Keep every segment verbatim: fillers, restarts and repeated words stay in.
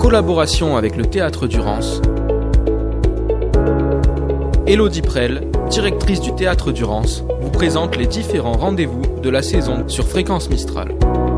collaboration avec le Théâtre du Rance, Élodie Prel, directrice du Théâtre du Rance, vous présente les différents rendez-vous de la saison sur Fréquence Mistral.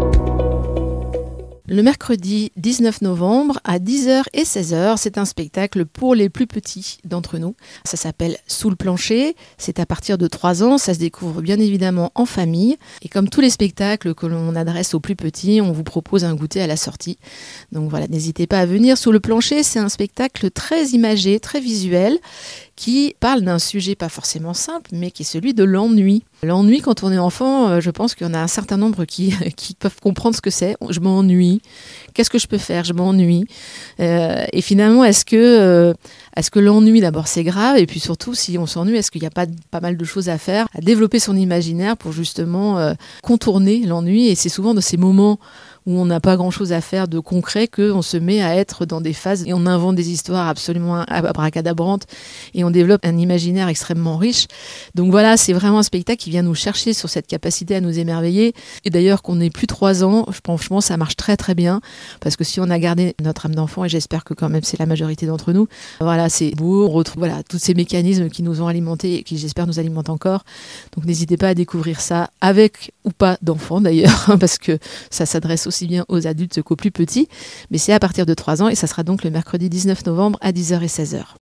Le mercredi dix-neuf novembre à dix heures et seize heures, c'est un spectacle pour les plus petits d'entre nous. Ça s'appelle Sous le plancher, c'est à partir de trois ans, ça se découvre bien évidemment en famille. Et comme tous les spectacles que l'on adresse aux plus petits, on vous propose un goûter à la sortie. Donc voilà, n'hésitez pas à venir. Sous le plancher, c'est un spectacle très imagé, très visuel, qui parle d'un sujet pas forcément simple, mais qui est celui de l'ennui. L'ennui, quand on est enfant, je pense qu'il y en a un certain nombre qui, qui peuvent comprendre ce que c'est. Je m'ennuie. Qu'est-ce que je peux faire ? Je m'ennuie. Euh, et finalement, est-ce que, euh, est-ce que l'ennui, d'abord, c'est grave ? Et puis surtout, si on s'ennuie, est-ce qu'il n'y a pas pas mal de choses à faire, à développer son imaginaire pour justement euh, contourner l'ennui ? Et c'est souvent de ces moments où on n'a pas grand-chose à faire de concret, qu'on se met à être dans des phases et on invente des histoires absolument abracadabrantes et on développe un imaginaire extrêmement riche. Donc voilà, c'est vraiment un spectacle qui vient nous chercher sur cette capacité à nous émerveiller. Et d'ailleurs, qu'on ait plus trois ans, franchement, ça marche très très bien parce que si on a gardé notre âme d'enfant, et j'espère que quand même c'est la majorité d'entre nous, voilà, c'est beau, on retrouve voilà, tous ces mécanismes qui nous ont alimentés et qui, j'espère, nous alimentent encore. Donc n'hésitez pas à découvrir ça avec ou pas d'enfants d'ailleurs, parce que ça s'adresse aussi bien aux adultes qu'aux plus petits, mais c'est à partir de trois ans et ça sera donc le mercredi dix-neuf novembre à dix heures et seize heures.